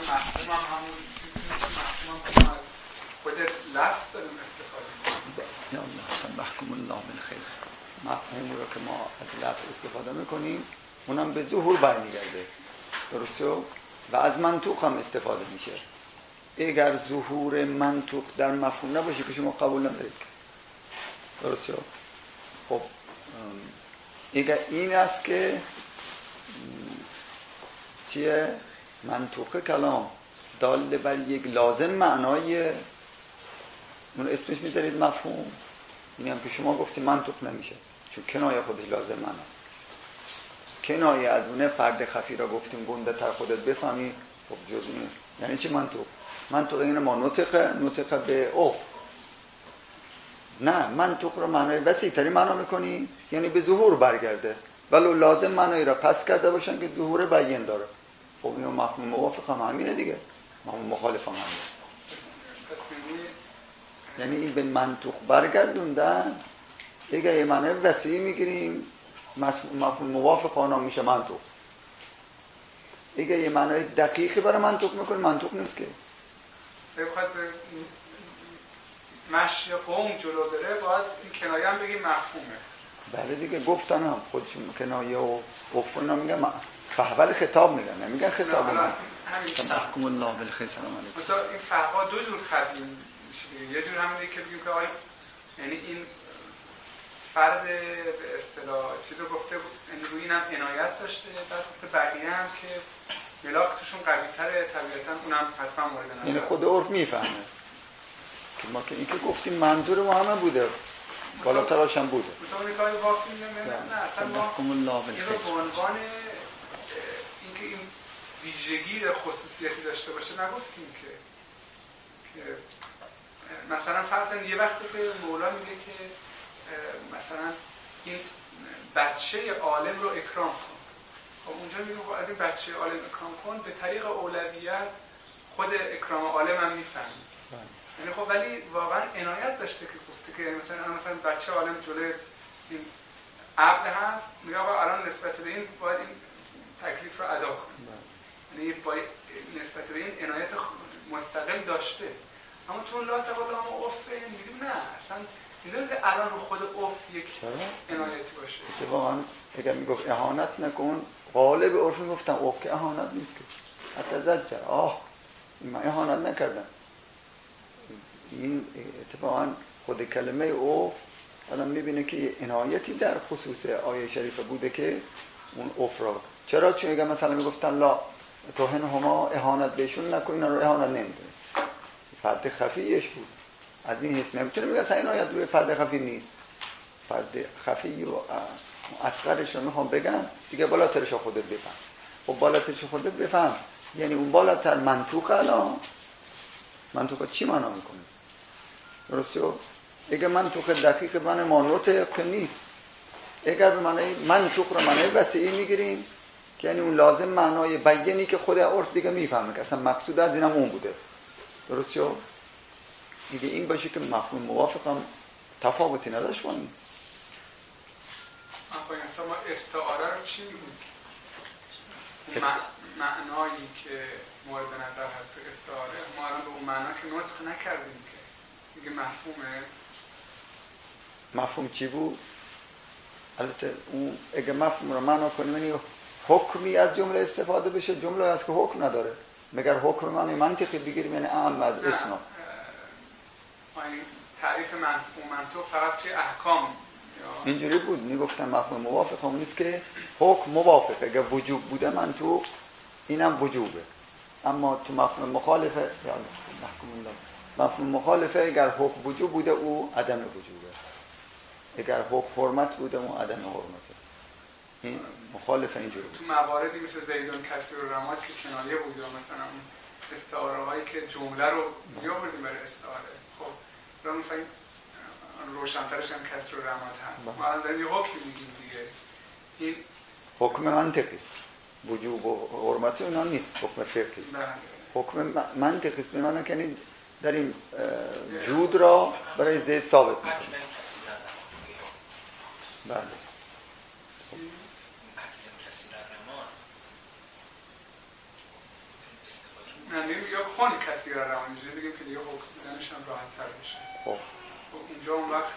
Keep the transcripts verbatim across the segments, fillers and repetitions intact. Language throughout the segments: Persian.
مفهوم هم همون مفهوم هم خود لفظ داریم استفاده میکنیم. یا الله حسن محکم الله بالخیر. مفهوم رو که ما از لفظ استفاده میکنیم اونم به ظهور برمیگرده، درسته؟ و از منطوق هم استفاده میشه. اگر ظهور منطوق در مفهوم نباشه که شما قبول ندارید، درسته؟ خب اگر این است که چیه منطوق کلام دال بر یک لازم معنای اون اسمش میذارید مفهوم، این هم که شما گفتید منطوق نمیشه چون کنایه خودش لازم معناست. کنایه از اونه فرد خفی را گفتیم گنده تر خودت بفهمی، خب جز این یعنی چی منطوق؟ منطوق اینه ما نطق نطق به اوف، نه منطوق رو معنای وسیع تری معنا میکنی یعنی به ظهور برگرده ولو لازم معنایی را قصد کرده باشن که ظهور بیان داره. خب اینو مفهوم موافق هم همینه دیگه، مفهوم مخالف هم همینه. یعنی این به منطوق برگردوندن اگه یه معنی وسیع میگیریم مفهوم موافق آنها میشه منطوق. اگه یه معنی دقیقی برای منطوق میکنه منطوق نیست که. بخواد مشی قوم جلو بره باید این کنایه هم بگیم مفهومه. بله دیگه گفتن هم خودشون کنایه و گفتن هم میگن فحول خطاب میگن نمیگن خطاب من. محکم الله بالخیر. سلام علیکم. مثلا این فحوا دو جور خطیم یه جور همینه که بگیم که آیا یعنی این فرد به اصطلاح چیزو گفته یعنی روی اینم عنایت داشته بعد بقیه هم که ملاک توشون قوی تره طبیعتا اونم حتما مورد نظر یعنی خود عرف میفهمه که ما که این که گفتیم منظور ما همه بوده بالاترش هم بوده مطمئن کاری واقعی نه نه اصلا ما این رو به عنوان اینکه این ویژگی خصوصیتی داشته باشه نگفتیم که که مثلا فرضاً یه وقتی که مولا میگه که مثلا این بچه عالم رو اکرام کن، خب اونجا میگه خب از این بچه عالم اکرام کن به طریق اولویت خود اکرام عالم هم میفهمی. یعنی خب ولی واقعا عنایت داشته که گفته که مثلا مثلا بچه عالم جلوی این عبد هست میگه آقا الان نسبت به این باید این تکلیف رو ادا کنی، یعنی باید نسبت به این عنایت مستقل داشته. اما تو لا تقول هم افت میگیم نه اصلا این که الان رو خود افت یک عنایتی باشه. واقعا اگر میگفت اهانت نکن غالب عرف میگفتم افت که اهانت نیست که حتی زجر آه من اهانت نکردم. این اتفاقا خود کلمه اوف آدم میبینه که عنایتی در خصوص آیه شریفه بوده که اون اوف را چرا؟ چون اگر مثلا میگفتن لا توهن هما اهانت بهشون نکن اینا رو اهانت نمیدونست فرد خفیش بود. از این حس نمیتونه میگه اصلا عنایت روی فرد خفی نیست. فرد خفی و اصغرش رو میخوام بگم دیگه بالاترش رو خودت بفهم. خب بالاترش رو خودت بفهم یعنی اون بالاتر منطوق الان منطوق چی معنا میکنه؟ درسته؟ اگر منطوق دقیق من مانوت که نیست. اگر به معنی منطوق رو معنی وسیعی میگیریم که یعنی اون لازم معنای بیانی که خود عرف دیگه میفهمه که اصلا مقصود از اینم اون بوده. درسته؟ دیگه این باشه که مفهوم موافق هم تفاوتی نداشت با این. آقای اصلا ما استعاره رو چی میگیم؟ معنایی که مورد نظر هست تو استعاره ما الان به اون معنا که نطق نکردیم که میگه مفهومه. مفهوم چی بود؟ البته اون اگه مفهوم رو معنا کنیم یعنی حکمی از جمله استفاده بشه جمله هست که حکم نداره. مگر حکم معنی منطقی بگیریم یعنی اعم از اسم. تعریف مفهوم منطوق فقط توی احکام اینجوری بود میگفتن مفهوم موافق همون نیست که حکم موافقه. اگر وجوب بوده منطوق اینم وجوبه. اما تو مفهوم مخالفه یا محکوم الله مفهوم مخالفه اگر حکم وجوب بوده او عدم وجوبه. اگر حکم حرمت بوده او عدم حرمته. این مخالفه اینجوری بود. تو مواردی مثل زیدون کسر و رماد که کنایه بوده مثلا استعاره هایی که جمله رو میآوردیم برای استعاره. خب مثلا مثلا روشن‌ترش هم کسر و رماد هست. ما الان داریم یه حکم میگیم دیگه. این حکم منطقی وجوب و حرمت اونا نیست. حکم فقهی. حکم منطقی است. بمعنی که داریم جود را برای زید ثابت می‌کنیم. بله. نه یا خون کسی را روانی جوری بگیم که دیگه حکم دادنش هم راحت تر بشه. خب اینجا اون وقت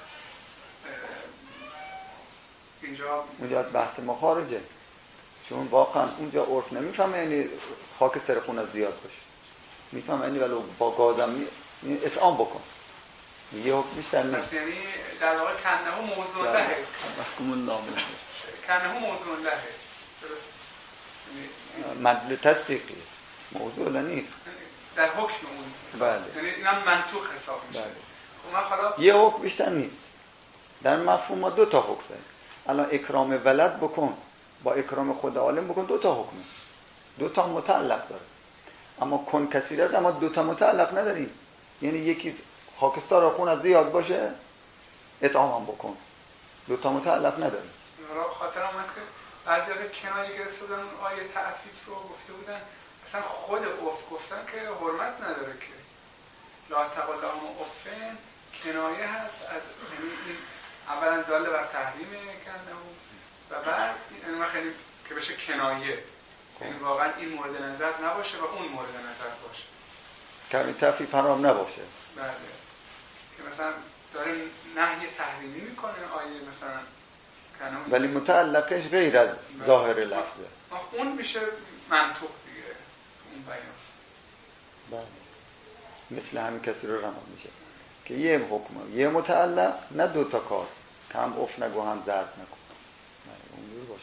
اینجا اونجا بحث ما خارجه، چون واقعا اونجا عرف نمیفهمه یعنی خاک سر خون زیاد باشه، میفهمه یعنی ولو با گازم اطعام بکن یه حکم بیشتر نیست. یعنی در واقع کنه موضوع لهه محکوم الله کنه موضوع لهه درست مدل تصدیقی موضوع لا نیست در حکم اون. بله. یعنی اینم منطوق حساب میشه. بله. خب من حالا یه حکم بیشتر نیست. در مفهوم ما دو تا حکم داریم. الان اکرام ولد بکن با اکرام خود عالم بکن، دو تا حکمه، دو تا متعلق داره. اما کن کثیره اما دو تا متعلق نداریم. یعنی یکی خاکستر خون زیاد باشه اطعام هم بکن، دو تا متعلق نداریم. خاطرم اومد که بعضی وقت کنایه گرفته بودن آیه تعفیف رو گفته بودن، اصلا خود عرف گفتن که حرمت نداره که لا تقل لهم عفن کنایه هست از این اولا داله بر تحریم کنه و بعد این خیلی که بشه کنایه، یعنی واقعا این مورد نظر نباشه و اون مورد نظر باشه که این تعفیف حرام نباشه. بله که مثلا داره نهی تحریمی میکنه آیه مثلا کنایه ولی متعلقش غیر از ظاهر لفظه. اون میشه منطوق دیگه اون بیان. بله. مثل همین کسی رو رمان میشه که یه حکم یه متعلق نه دو تا کار که هم اف نگو هم زرد نکن، اونجور باشه.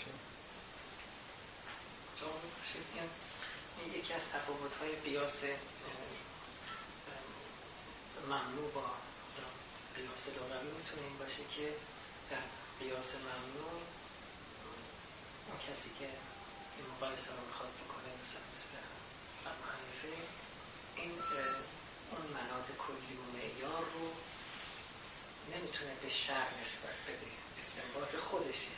این یکی از تفاوت‌های قیاس ممنوع با قیاس لغوی میتونه این باشه که در قیاس ممنوع اون کسی که این مقایسه رو میخواد بکنه مثلا مثل ابو حنیفه این اون مناط کلی و معیار رو نمیتونه به شرع نسبت بده، استنباط خودشه.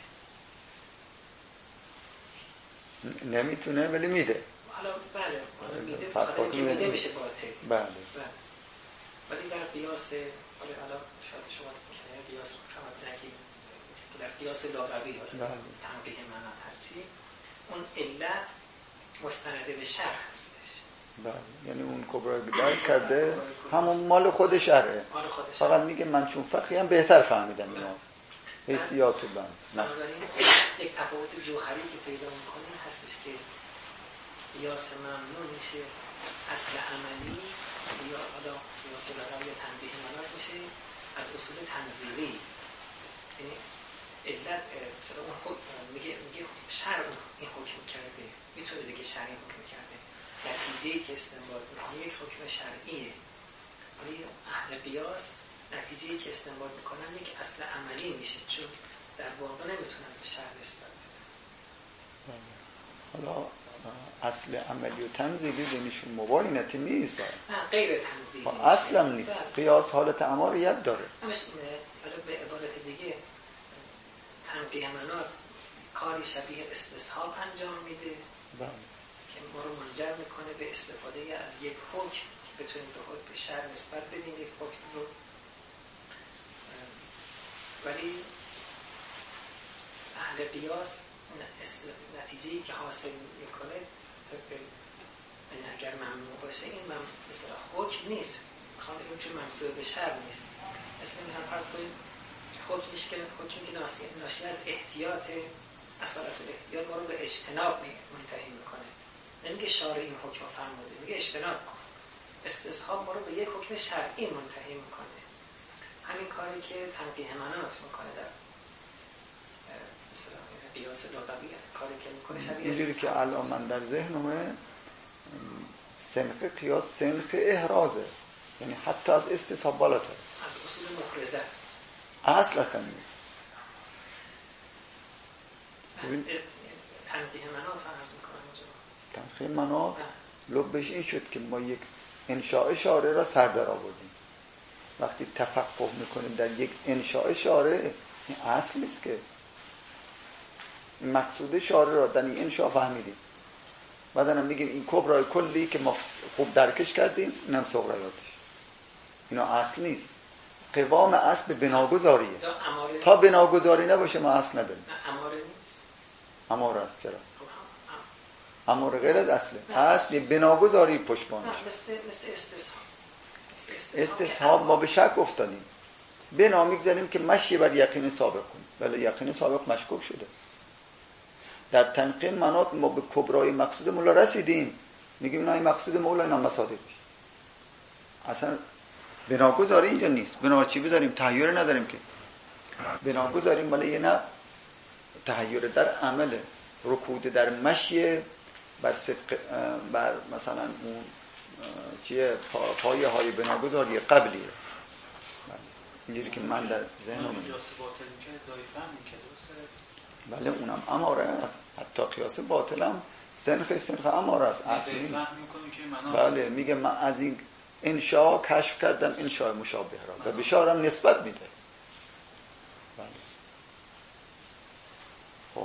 نمیتونه ولی میده. حالا بله میده بخاطر که میده میشه باطل. بله. بله. ولی در قیاس حالا حالا شاید شما کنه قیاس شما نگید در قیاس لغوی حالا تنبیه مناط هرچی اون علت مستنده به شرع هستش. بله. یعنی اون کبرای درک کرده همون مال خود شرعه. مال خود شرعه. فقط میگه من چون فقیه هم بهتر فهمیدم اینا. حیثیات بند. بنابراین یک تفاوت جوهری که پیدا می‌کنیم هستش که قیاس ممنوع میشه اصل عملی یا حالا قیاس لغوی یا تنبیه مناط میشه از اصول تنزیلی. یعنی علت مثلا اون خود میگه میگه شرع این حکم کرده، میتونه بگه شرعی حکم کرده، نتیجه‌ای که استنباط میکنه یک حکم شرعیه. ولی اهل قیاس نتیجه‌ای که استنباط میکنن یک اصل عملی میشه، چون در واقع نمیتونن به شرع نسبت بدن. حالا اصل عملی و تنزیلی بینشون مباینتی نیست. نه غیر تنزیلی. اصلا نیست. قیاس حالت اماریت داره. همش حالا به عبارت دیگه تنبیه مناط کاری شبیه استصحاب انجام میده. بله. که ما رو منجر میکنه به استفاده از یک حکم که بتونیم به حکم به شرع نسبت بدیم یک حکم رو. ولی اهل قیاس نتیجه‌ای که حاصل میکنه یعنی اگر ممنوع باشه این مثلا حکم نیست، میخوام بگم چون منصوب به شرع نیست. مثلا میخوام فرض کنیم حکمش که حکمی که ناشی از احتیاط اصالت الاحتیاط ما رو به اجتناب منتهی میکنه. نمیگه شارع این حکم فرموده، میگه اجتناب کن. استصحاب ما رو به یک حکم شرعی منتهی میکنه. همین کاری که تنبیه مناط میکنه در مثلا قیاس لغوی کاری که میکنه شبیه اینجوری که الان من در ذهنمه سنخ قیاس سنخ احرازه، یعنی حتی از استصحاب بالاتر، از اصول مفرزه است، اصل اصلا نیست. تنبیه مناط فرض میکنم تنبیه مناط لبش این شد که ما یک انشاء شارع را سر در آوردیم. وقتی تفقه میکنیم در یک انشاء شارع این اصل نیست که مقصود شارع را در این انشاء فهمیدیم، بعد هم میگیم این کبرای کلی که ما خوب درکش کردیم اینم صغرایاتش، اینا اصل نیست. قوام اصل به بناگذاریه. تا بناگذاری نباشه ما اصل نداریم. اماره نیست. اماره است. چرا؟ امر غیر از اصله. اصل بناگذاری پشتبانش. مثل مثل استصحاب. استصحاب ما به شک افتادیم. بنا میگذاریم که مشی بر یقین سابق کنیم، ولی یقین سابق مشکوک شده. در تنقیح مناط ما به کبرای مقصود مولا رسیدیم، میگیم نه این مقصود مولا اینا مصادیق میشه. اصلا بناگذاری اینجا نیست. بنا چی بذاریم؟ تحیر نداریم که. بناگذاریم ولی یه نه تحیر در عمل، رکود در مشی بر صدق، بر مثلا اون چیه پایه های بناگذاری قبلیه. اینجوری که من در ذهنم بله اونم اماره است، حتی قیاس باطل هم سنخ سنخ اماره است اصلی. بله میگه من از این انشاء کشف کردم انشاء مشابه را و بشارم نسبت میده. بله خب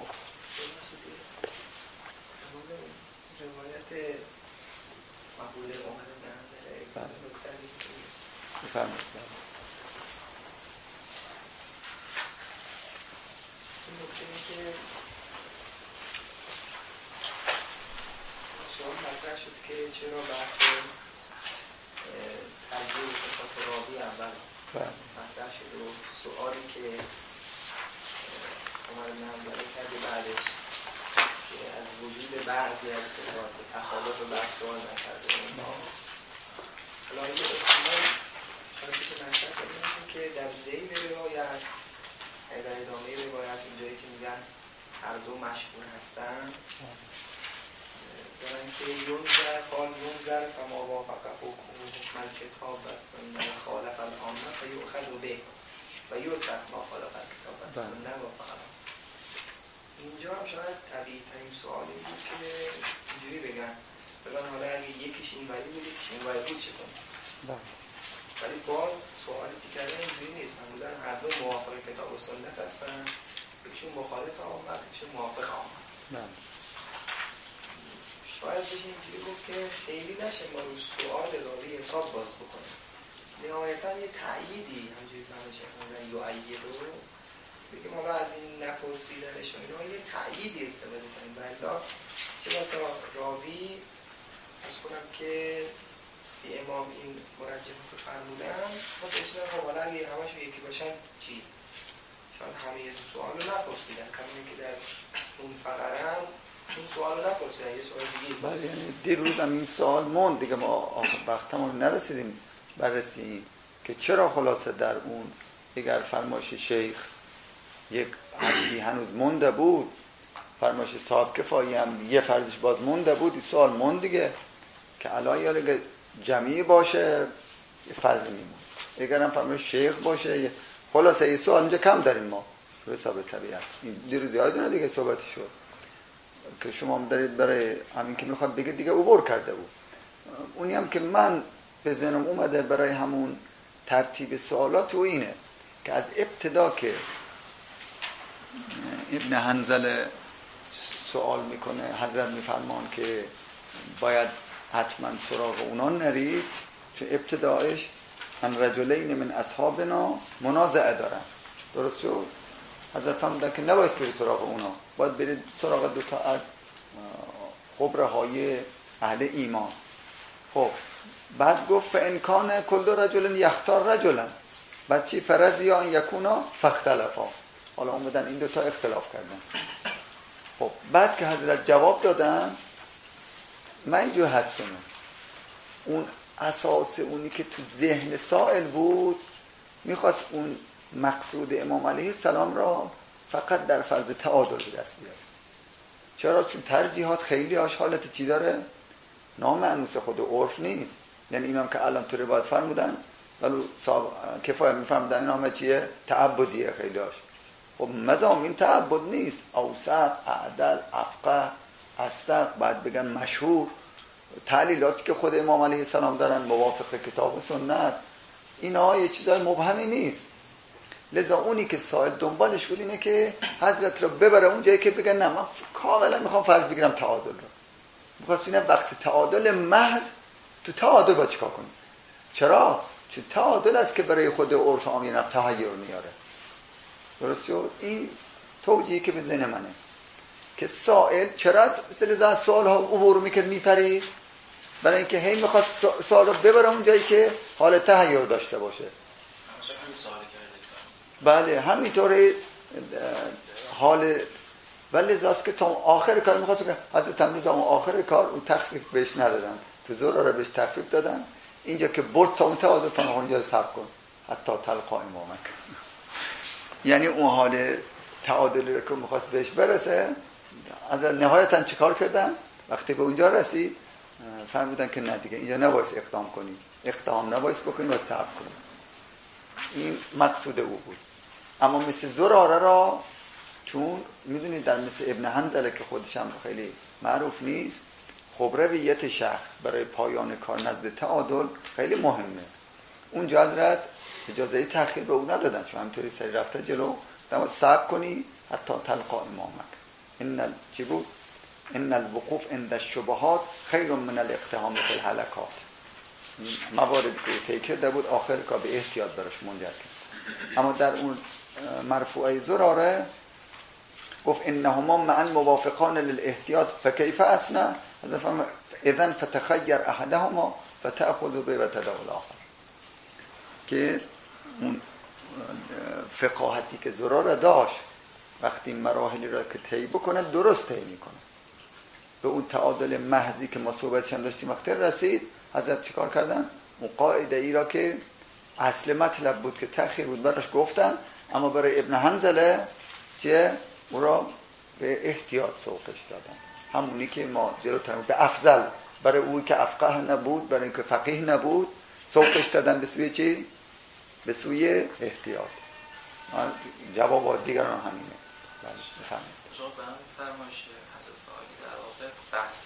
روایت مقوله اومده در نظر بفرمایید. این نکته که سوال مطرح شد که چرا بحث ترجیح صفات راوی اول مطرح شد و سوالی که عمر بن حنظله کرده بعدش که از وجود بعضی از صفات تخالف و بحث سوال نکرده. حالا این احتمال شاید بشه مطرح کنیم که در ذیل روایت در ادامه روایت اینجایی که میگن هر دو مشهور هستن دارن که یونزر قال یونزر فما وافقه حکم الکتاب و سنه خالف العامه فیؤخذ به و یترک ما خالف الکتاب و سنه و فقط. اینجا هم شاید طبیعی ترین سوالی بود که اینجوری بگن بگن حالا اگه یکیش این ولی بود یکیش این ولی بود چه کنیم. ولی باز سوالی که کردن اینجوری نیست. معمولا هر دو موافق کتاب و سنت هستن، یکیشون مخالف عامه است یکیشون موافق عامه است. شاید بشه اینجوری گفت که خیلی نشه ما رو سوال راوی حساب باز بکنیم، نهایتا یه تأییدی همجوری فهمش کنن یا ایید رو بگیم حالا از این نپرسیدنش و اینا یه تأییدی استفاده کنیم. بلا چه بسا راوی از کنم که امام این مرجحات رو فرمودن ما بسیدن خب حالا اگه همشون یکی باشن چی؟ شاید همه یه سوال رو نپرسیدن، کمی که در اون فقره هم اون سوال رو نپرسیدن یه سوال دیگه بله یعنی دیروز هم این سوال موند دیگه، ما وقتمون نرسیدیم بررسی که چرا خلاصه در اون اگر فرمایش شیخ یک حدی هنوز مونده بود، فرمایش صاحب کفایی هم یه فرضش باز مونده بود، این سوال موند دیگه که الان یا جمعی باشه یه فرض میمونه، اگر هم فرمایش شیخ باشه خلاصه این سوال اینجا کم داریم ما به حساب طبیعت. این دیروز یادتونه دیگه صحبتی شد که شما هم دارید برای همین که میخواد بگه دیگه عبور کرده بود. اونی هم که من به ذهنم اومده برای همون ترتیب سوالات و اینه که از ابتدا که ابن حنظله سوال میکنه حضرت میفرمان که باید حتما سراغ اونا نرید، چون ابتدایش ان رجلین من اصحابنا منازعه دارن. درست شد؟ حضرت فرمودن که نباید برید سراغ اونا، باید برید سراغ دوتا از خبره های اهل ایمان. خب بعد گفت فان کان کل رجل یختار رجلا، بعد چی؟ فرضی آن یکونا فاختلفا. حالا اومدن این دوتا اختلاف کردن. خب بعد که حضرت جواب دادن من اینجور حدسونه اون اساس اونی که تو ذهن سائل بود میخواست اون مقصود امام علیه السلام را فقط در فرض تعادل به دست بیاره. چرا؟ چون ترجیحات خیلی هاش حالت چی داره؟ نامعنوس خود عرف نیست. یعنی اینام که الان تو روایت فرمودن ولی کفایه میفرمودن این همه چیه؟ تعبدیه خیلی هاش. خب مضامین تعبد نیست، اوسط، اعدل، افقه، اصدق، بعد بگن مشهور، تعلیلاتی که خود امام علیه السلام دارن موافق کتاب و سنت، اینا یه چیزای مبهمی نیست. لذا اونی که سائل دنبالش بود اینه که حضرت رو ببره اون جایی که بگن نه من کاملا میخوام فرض بگیرم تعادل رو. میخواست بینه وقت تعادل محض تو تعادل با چیکار کنیم. چرا؟ چون تعادل است که برای خود عرف عام تحیر میاره. درست شد؟ این توجیهی که به ذهن منه. که سائل چرا از مثل از سوال ها عبور میکرد میپرید؟ برای اینکه هی میخواست سوال رو ببره اون جایی که حال تحیر داشته باشه. بله همینطوری حال ولی لذاست که تا آخر کار میخواست بکنه. حضرت امروز اون آخر کار اون تخفیف بهش ندادن، تو زراره بهش تخفیف دادن، اینجا که برد تا اون تعادل فن اونجا صبر کن حتی تلقا امامک. یعنی اون حال تعادلی رو که میخواست بهش برسه از نهایتا چیکار کردن؟ وقتی به اونجا رسید فرمودن که نه دیگه اینجا نباید اقدام کنی، اقدام نباید بکنی و صبر کنی. این مقصود او بود. اما مثل زراره را چون میدونید در مثل ابن حنظله که خودش هم خیلی معروف نیست، خب رویت شخص برای پایان کار نزد تعادل خیلی مهمه. اونجا حضرت اجازه تأخیر به او ندادن، چون همینطوری سری رفته جلو، دما صبر کنی حتی تلقا امامک. ان چی بود؟ ان الوقوف عند الشبهات خیر من الاقتحام فی الهلکات. موارد که طی کرده بود آخر کار به احتیاط براش منجر کرد. اما در اون مرفوعه زراره گفت انهما معا موافقان للاحتیاط فكيف اسنا، اذا فتخير احدهما فتاخذ به و تدع الاخر. که اون فقاهتی که زراره داشت وقتی مراحلی را که طی بکنه درست طی میکنه. به اون تعادل محضی که ما صحبتش هم داشتیم وقتی رسید، حضرت چیکار کردن؟ اون قاعده ای را که اصل مطلب بود که تأخیر بود براش گفتن، اما برای ابن حنظله چه او را به احتیاط سوقش دادن. همونی که ما جلوتر به افضل برای اوی که افقه نبود، برای اینکه فقیه نبود، سوقش دادن به سوی چی؟ به سوی احتیاط. جواب دیگران همینه. بله بفرمایید. شما برام فرمایش حضرت عالی در واقع بحث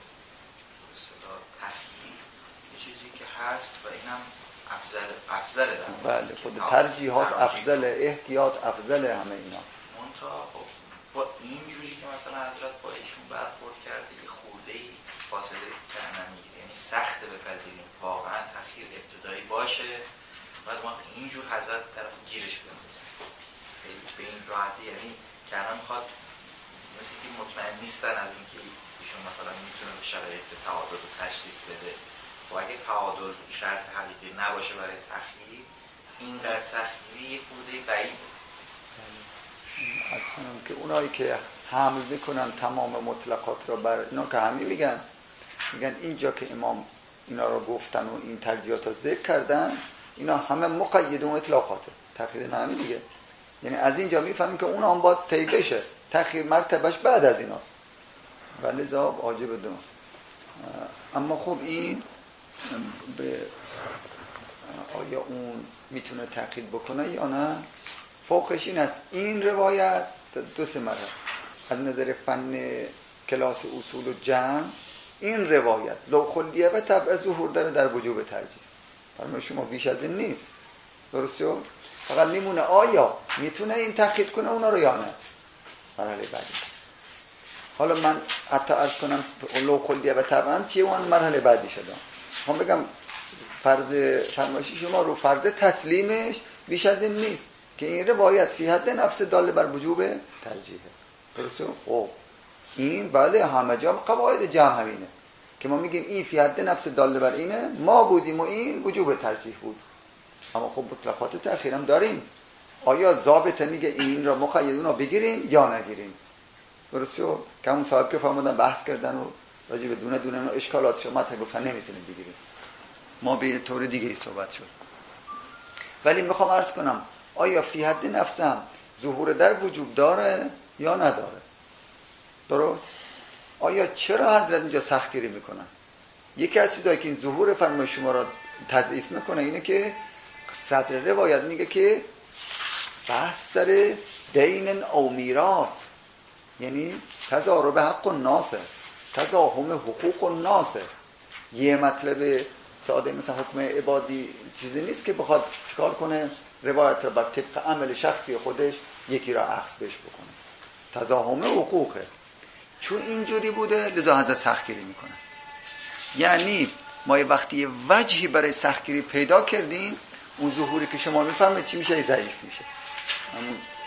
اصطلاح تخییر یه چیزی که هست و اینم افضل افضل در بله خود ترجیحات افضل، احتیاط افضل، همه اینا. منتها با اینجوری که مثلا حضرت با ایشون برخورد کرده یه خورده‌ای فاصله کردن میگیره، یعنی سخت بپذیریم واقعا تخییر ابتدایی باشه بعد ما اینجور حضرت طرف گیرش بندازن به این راحتی، یعنی که الان میخواد مثل که مطمئن نیستن از اینکه ایشون مثلا میتونه به شرایط تعادل رو تشخیص بده و اگه تعادل شرط حقیقی نباشه برای تخییر اینقدر سختی یه خورده بعید. از کنم که اونایی که حمل میکنن تمام مطلقات را بر اینا که همین میگن میگن اینجا که امام اینا رو گفتن و این ترجیحات رو ذکر کردن اینا همه مقید و اطلاقاته، تخییر نمی دیگه. یعنی از اینجا میفهمیم که اون هم باید طی بشه، تخییر مرتبهش بعد از ایناست ولی ذاب عاجب دو. اما خب این به آیا اون میتونه تخییر بکنه یا نه؟ فوقش این است این روایت دو سه مرحله از نظر فن کلاس اصول و جمع این روایت لو خلیه و طبع ظهور داره در وجوب ترجیح. فرمای شما بیش از این نیست، درسته؟ فقط میمونه آیا میتونه این تخییر کنه اونا رو یا نه. مرحله بعدی حالا من حتی عرض کنم لو خلیه و طبع هم چیه اون مرحله بعدی شده. هم بگم فرض فرمایشی شما رو فرض تسلیمش بیش از این نیست که این روایت فی حد نفس داله بر وجوب ترجیحه، درسته؟ خب این بله همه جا قواعد جمع همینه که ما میگیم این فی حد نفس داله بر اینه، ما بودیم و این وجوب ترجیح بود. اما خب مطلقات تأخیر هم داریم، آیا ضابطه میگه این را مقید اون بگیریم یا نگیریم، درسته؟ که همون صاحب که فرمودن بحث کردن و راجع به دونه دونه اشکالات شما تا گفتن نمیتونیم بگیریم، ما به طور دیگه ای صحبت شد. ولی میخوام عرض کنم آیا فی حد نفسم ظهور در وجوب داره یا نداره؟ درست؟ آیا چرا حضرت اینجا سختگیری میکنن؟ یکی از چیزایی که این ظهور فرمای شما را تضعیف میکنه اینه که صدر روایت میگه که بحث سر دین او میراث، یعنی تضارب حق الناس، تزاحم حقوق الناس. یه مطلب ساده مثل حکم عبادی چیزی نیست که بخواد چیکار کنه روایت را بر طبق عمل شخصی خودش یکی را اخذ بش بکنه. تزاحم حقوقه. چون اینجوری بوده لذا حضرت سختگیری میکنه. یعنی ما یه وقتی یه وجهی برای سختگیری پیدا کردیم اون ظهوری که شما میفهمید چی میشه؟ ضعیف میشه. همون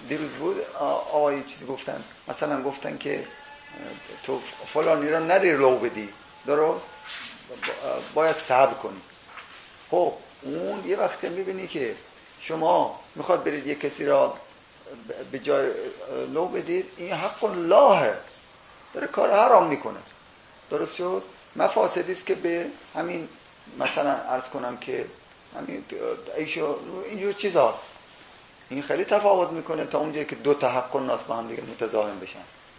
دیروز بود آقای چیزی گفتن، مثلا گفتن که تو فلانی را نری رو بدی، درست؟ باید صبر کنی. خب اون یه وقتی میبینی که شما میخواد برید یه کسی را به جای لو بدید، این حق اللهه، داره کار حرام میکنه، درست شد؟ مفاسدی است که به همین مثلا عرض کنم که همین ایشو اینجور چیز هست. این خیلی تفاوت میکنه تا اونجایی که دو تا حق الناس با هم دیگه متضاهم بشن.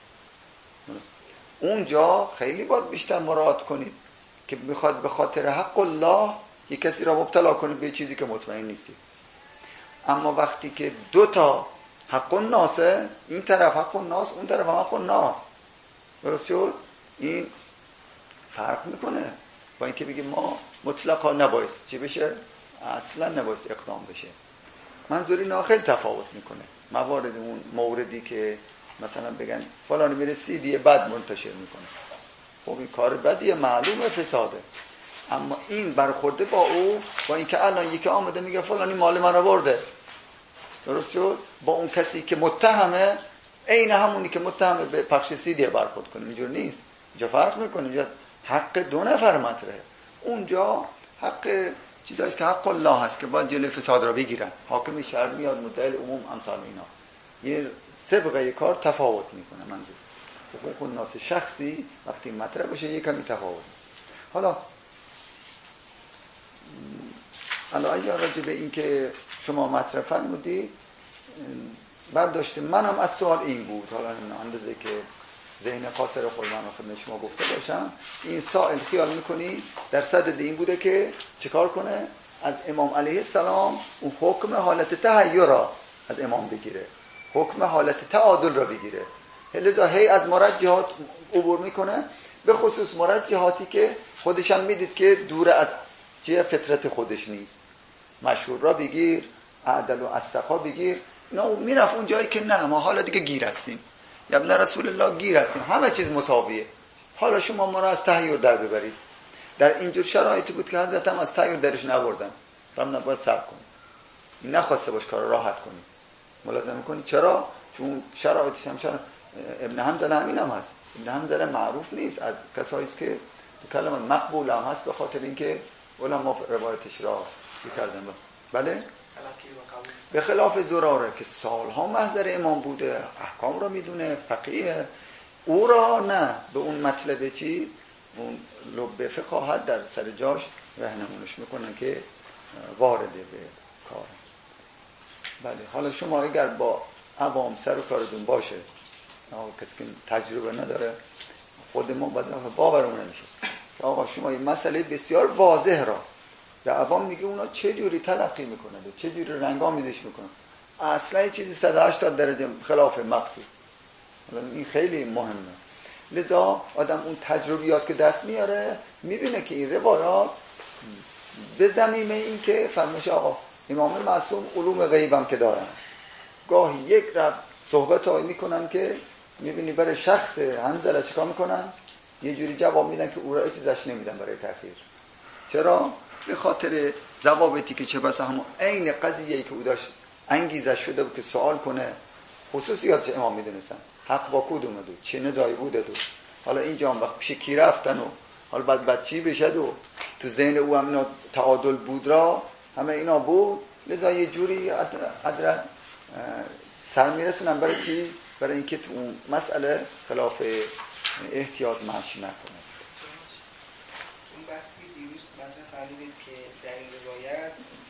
اونجا خیلی باید بیشتر مراعات کنید که میخواد به خاطر حق الله یک کسی را مبتلا کنید به چیزی که مطمئن نیستید. اما وقتی که دو تا حق الناسه، این طرف حق الناس، اون طرف حق الناس، درست شد؟ این فرق میکنه با اینکه بگیم ما مطلقا نبایست چی بشه، اصلا نبایست اقدام بشه. منظور اینا خیلی تفاوت میکنه. موارد اون موردی که مثلا بگن فلانی میره سی دی بد منتشر میکنه، خب این کار بدیه، معلومه فساده. اما این برخورده با او، با اینکه الان یکی آمده میگه فلانی مال من آورده، درست شد؟ با اون کسی که متهمه عین همونی که متهمه به پخش سی دی برخورد کنه، اینجور نیست. اینجا فرق میکنه، اینجا حق دو نفر مطرحه، اونجا حق چیزایی است که حق الله هست که باید جلوی فساد را بگیرن. حاکم شهر میاد، مدعی عموم، امثال اینا. یه سابقه کار تفاوت میکنه. منظور حقوق الناس شخصی وقتی مطرح بشه یه کمی تفاوت. حالا الان اگه راجع به این که شما مطرح فرمودید برداشت منم از سوال این بود، حالا اندازه که ذهن قاصر خود من خدمت شما گفته باشم، این سائل خیال میکنی در صدد این بوده که چیکار کنه؟ از امام علیه السلام اون حکم حالت تحیر را از امام بگیره، حکم حالت تعادل را بگیره. لذا هی از مرجحات عبور میکنه، به خصوص مرجحاتی که خودشان میدید که دور از چیه فطرت خودش نیست. مشهور را بگیر، عدل و استقا بگیر، اینا میرفت اون جایی که نه ما حالا دیگه گیر هستیم، یا ابن رسول الله گیر هستیم، همه چیز مساویه، حالا شما ما را از تحیر در ببرید. در اینجور شرایطی بود که حضرت هم از تحیر درش نبردن، فرمودن باید صبر کنید، نخواسته باش کار راحت کنید. ملازمه کنید. چرا؟ چون شرایطش هم شرایط ابن حنظله همین هم هست. ابن حنظله معروف نیست از کسایی است که کلمات مقبول هم هست به خاطر اینکه علما روایتش را کردن. بله؟ به خلاف زراره که سالها محضر امام بوده، احکام را میدونه، فقیه، او را نه به اون مطلب چی اون لب فقاهت در سر جاش راهنمونش میکنن که وارد به کار. بله، حالا شما اگر با عوام سر و کارتون باشه، کسی که تجربه نداره، خود ما باورمون نمیشه که آقا شما این مسئله بسیار واضح را به عوام میگه، اونا چه جوری تلقی میکنن، چه جوری رنگامیزش میکنن، اصلا یه چیزی صد و هشتاد درجه خلاف مقصود. این خیلی مهمه. لذا آدم اون تجربیات که دست میاره میبینه که این روایات به زمینه این که فرمایش آقا امام معصوم علوم غیبم که دارن، گاهی یک رب صحبت هایی میکنن که میبینی برای شخص حنظله چیکار میکنن، یه جوری جواب میدن که او را چیزش نمیدن برای تأخیر. چرا؟ به خاطر ضوابطی که چه بسا همون عین قضیه‌ای که او داشت انگیزش شده بود که سوال کنه، خصوصیاتش امام میدونستن، حق با کدومه دو، چه نزاعی بوده دو، حالا اینجا هم وقت شکی رفتن و حالا بعد بعد چی بشه دو، تو ذهن او هم اینا تعادل بود را همه اینا بود. لذا یه جوری عدر سر میرسونن برای چی؟ برای اینکه تو اون مسئله خلاف احتیاط ماشی نکنه. اون بحث که دیروز مطرح فرمودید که در این روایت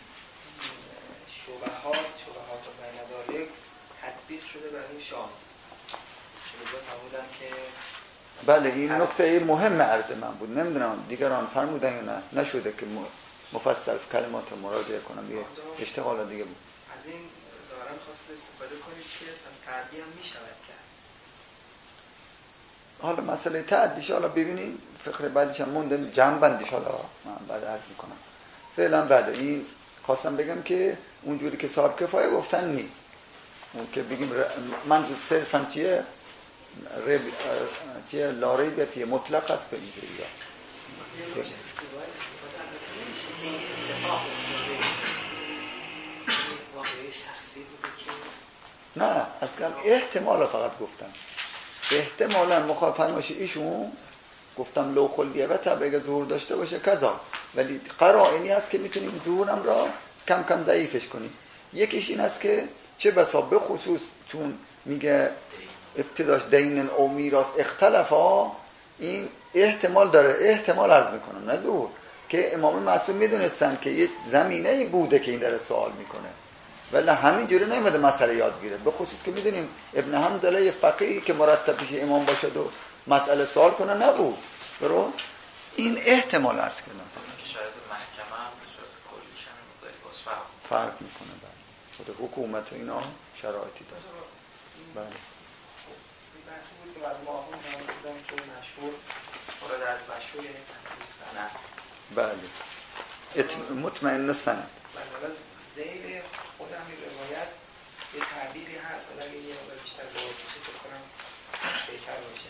شبهات شبهات و بین‌المدارک تطبیق شده بر این شاذ. شما فرمودن که بله این نکته مهم عرض من بود، نمیدونم دیگران فرمودن یا نه، نشده که مفصل کلمات مراجعه کنم، یه اشتغال دیگه بود. از این ظاهرا خواست استفاده کنید که از تعدی هم میشود کرد. حالا مسئله تعدیش حالا ببینیم فقره بعدش هم موندم جمع بندیش، حالا من بعد عرض میکنم. فعلا بله این خواستم بگم که اونجوری که صاحب کفایه گفتن نیست، اون که بگیم منظور صرفا چیه رب... چیه لاریبیت مطلق است به اینجوری یا واقعی شخصی بوده که نه اصلا احتمال فقط گفتم احتمالا مخالف فرمایش ایشون گفتم لو خلیه و طبع ظهور داشته باشه کذا، ولی قرائنی هست که میتونیم ظهورم را کم کم ضعیفش کنیم. یکیش این است که چه بسا به خصوص چون میگه ابتداش دین او میراث اختلافا، این احتمال داره، احتمال عرض میکنم نه ظهور، که امام معصوم میدونستن که یه زمینه بوده که این داره سوال میکنه، ولی همینجوری نمیده مسئله یاد گیره. به خصوص که میدونیم ابن حنظله فقیهی که مرتب پیش امام باشد و مسئله سوال کنه نبود. برو این احتمال عرض کردم که شاید محکمه هم به صورت کلیش هم مقداری باز فرق فرق میکنه. بله خود حکومت و اینا شرایطی داره. بله این بحثی بود که بعد ما آقا نمید بودم که مشهور مورد از مشهور یعنی تحقیل سند. بله ات... مطمئن سند. بله حالا زیل خودم این روایت یه تعبیری هست، حالا اگه یه مقدار بیشتر باز بشه فکر کنم بهتر باشه.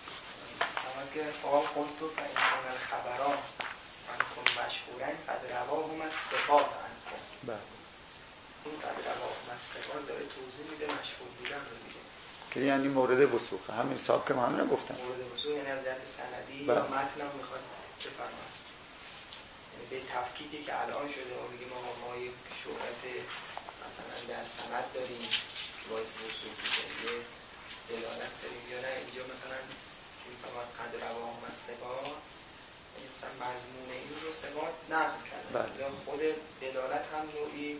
اما که قال قلت فإن الخبران عنكم مشهورن قد رواهم الثقات عنكم. بله این قد رواهم الثقات داره توضیح میده مشهور بودن رو دیگه، که یعنی مورد وثوقه. همین حساب که همین گفتم مورد وثوق یعنی از جهت سندی یا متن هم میخواد بفرمایید. یعنی به تفکیکی که الان شده و میگیم ما ما یک شهرت مثلا در سند داریم که باعث وثوق میشه، یه دلالت داریم یا نه اینجا مثلا میفهمد قد رواهم الثقات یعنی مثلا مضمون این رو ثقات نقل کردن، خود دلالت هم نوعی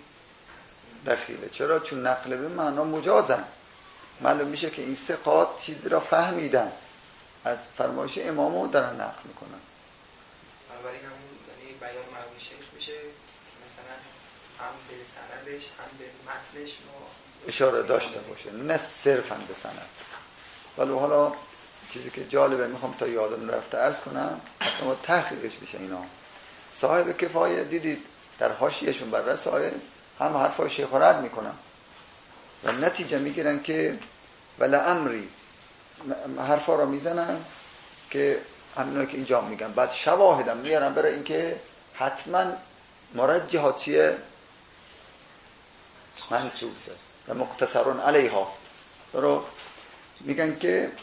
دخیله. چرا؟ چون نقل به معنا مجازن، معلوم میشه که این ثقات چیزی را فهمیدن از فرمایش امامو دارن نقل میکنن. بنابراین همون یعنی بیان مرحوم شیخ میشه مثلا هم به سندش هم به متنش ما اشاره داشته باشه، نه صرفاً به سند. ولی حالا چیزی که جالبه میخوام تا یادم رفته عرض کنم، حتی تحقیقش بشه. اینا صاحب کفایه دیدید در حاشیهشون بر رسائل هم حرفای شیخ رد میکنن و نتیجه میگیرن که ولا امری حرفا را میزنن که همینایی که اینجا میگن، بعد شواهدم میارن برای اینکه حتما مرجحات چیه منصوصه و مقتصرون علیه هاست. درست میگن که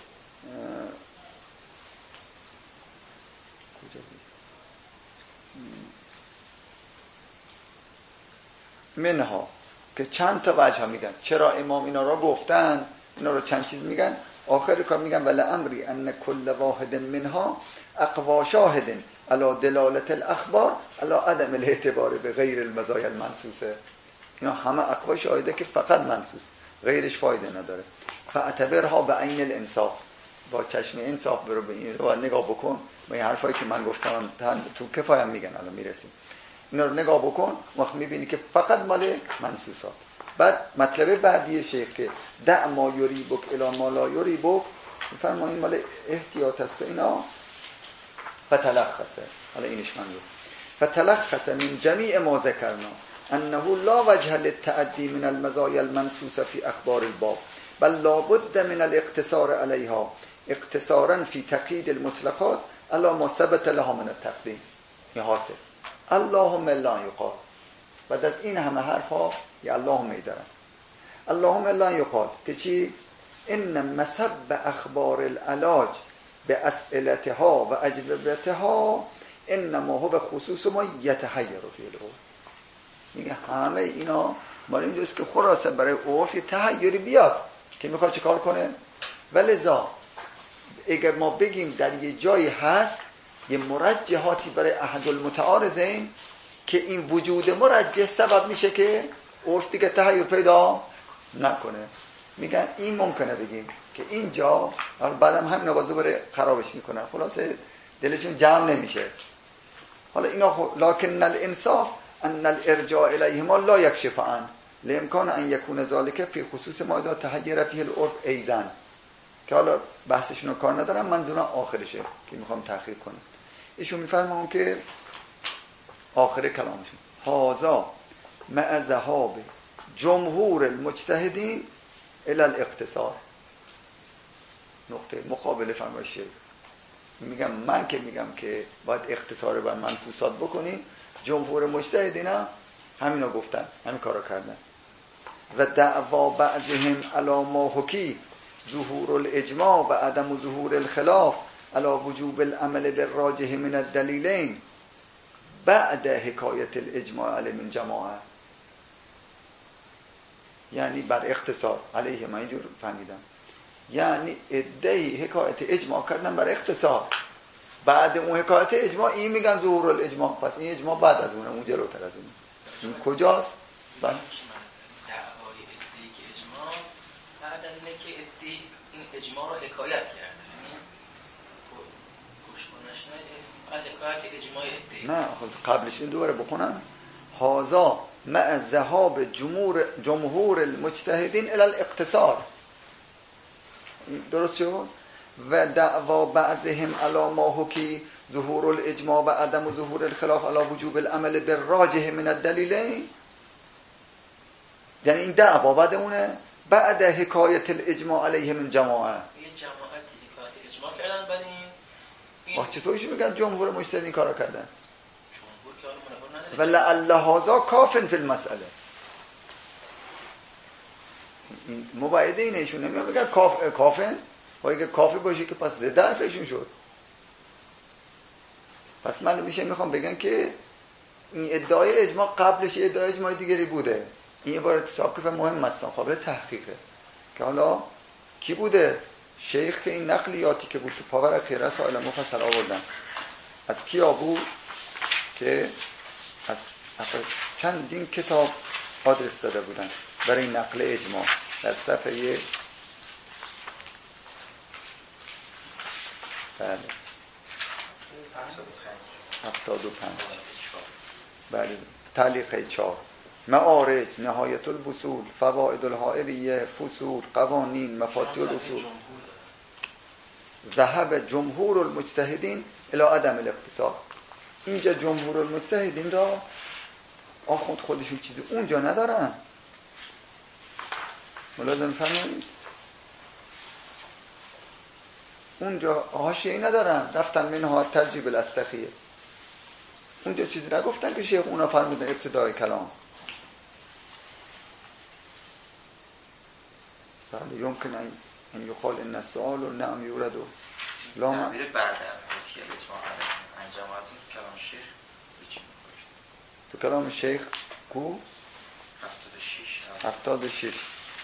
منها که چند تا وجه میگن چرا امام اینا را گفتن، اینا رو چند چیز میگن. آخر کار میگن ولا امری ان کل واحد منها اقوا شاهد علی دلالت الاخبار علی عدم الاعتبار به غیر المزایا المنصوصه. اینا همه اقوا شاهده که فقط منصوص، غیرش فایده نداره. فاعتبرها به عین الانصاف، با چشم انصاف برو به این رو نگاه بکن. با این حرفایی که من گفتم تو کفایه میگن، الان میرسیم اینا رو نگاه بکن، وقت میبینی که فقط مال منصوصات. بعد مطلب بعدی شیخ که دع ما یریبک الی ما لا یریبک، میفرمایید مال احتیاط است و اینا. فتلخصه، حالا اینش من رو فتلخص من جمیع ما ذکرنا انه لا وجه للتعدی من المزایا المنصوصه في اخبار الباب بل لا بد من الاقتصار عليها اقتصارا في تقييد المطلقات على ما ثبت لها من التقدیم. این حاصل اللهم لا یقال. بعد از این همه حرف ها یا اللهم ای دارن اللهم لا یقال که چی؟ ان مسب اخبار العلاج به اسئلتها و اجوبتها انما هو به خصوص ما یتحیر فی العرف. میگه همه اینا مال اینجاست که خلاصه برای عرف تحیری بیاد که میخواد چه کار کنه. ولذا اگر ما بگیم در یه جایی هست یه مرجحاتی برای احد المتعارضین که این وجود مرجح سبب میشه که عرف دیگه تحیر پیدا نکنه، میگن این ممکنه بگیم که اینجا بعدم همین آوازو بره خرابش میکنن، خلاصه دلشون جمع نمیشه. حالا اینا خب لکن الانصاف ان الارجاع الیهما لا یکشف عن لامکان ان یکون ذلك فی خصوص ما اذا تحیر فیه العرف ایضا، که حالا بحثشون رو کار ندارم، منظورم آخرشه که میخوام تحقیق کنم. ایشون میفرمون که آخر کلامشون هذا مع ذهاب جمهور المجتهدین الی الاقتصار. نقطه مقابل فرمایشه میگم من که میگم که باید اختصار بر منصوصات بکنی، جمهور مجتهدین هم همینا گفتن، همین کارو کردن. و دعوا بعضهم علی ما حکی ظهور الاجماع و عدم ظهور الخلاف علی وجوب العمل بالراجح من الدلیلین بعد حکایت الاجماع علی من جماعه. یعنی بر اختصار علیه، من اینجور فهمیدم، یعنی ادعی حکایت اجماع کردن بر اختصار، بعد اون حکایت اجماع این میگن ظهور الاجماع، پس این اجماع بعد از اونه، اون جلوتر از اونه. این کجاست؟ بله دعوای ادعی که اجماع بعد از اینه که ادعی این اجماع رو حکایت کرده، یعنی گوشمانش نه بعد حکایت اجماع ادعی. نه خب قبلش این دوباره بخونم. هازا مع ذهاب جمهور جمهور المجتهدین الی الاقتصار. درست شد؟ و دعوا بعضهم علی ما حکی ظهور الاجماع و عدم ظهور الخلاف علی وجوب العمل بالراجح من الدلیلین. یعنی این دعوا بعد اونه بعد حکایت الاجماع علیه من جماعه. یه جماعتی حکایت اجماع کردن، بعد این وقت چطوریش میگن جمهور مجتهدین کارا کردن؟ و لعل هذا کافن فی المسئله. این مبعده اینه، ایشون نمیگن بگن کاف کافن، و اگه کافی باشه که پس ضد حرفشون شد. پس من میشه میخوام بگن که این ادعای اجماع قبلش ادعای اجماع دیگری بوده. این عبارت ساقف مهم است، قابل تحقیقه که حالا کی بوده؟ شیخ که این نقلیاتی که بود تو پاور خیره سائل مفصل آوردن از کیا بود؟ که از چندین کتاب آدرس داده بودن برای نقل اجماع. در صفحه بله هفتاد و پنج بله تعلیق چهار معارج نهایت الوصول فوائد الحائریه فصول قوانین مفاتیح الاصول ذهب جمهور المجتهدین الی عدم الاقتصاد. اینجا جمهور المجتهدین را آخوند خودشون چیزی اونجا ندارن، ملازم فهمید؟ اونجا حاشیه‌ای ندارن، رفتن منها ترجیب الاستخیه، اونجا چیزی نگفتن که شیخ اونا فرمودن ابتدای کلام. بله یمکن ان یقال ان السؤال نعم یورد لا ما تعبیر بعد از اجماع انجامات کلام شیخ تو کلام شیخ کو هفتاد و شش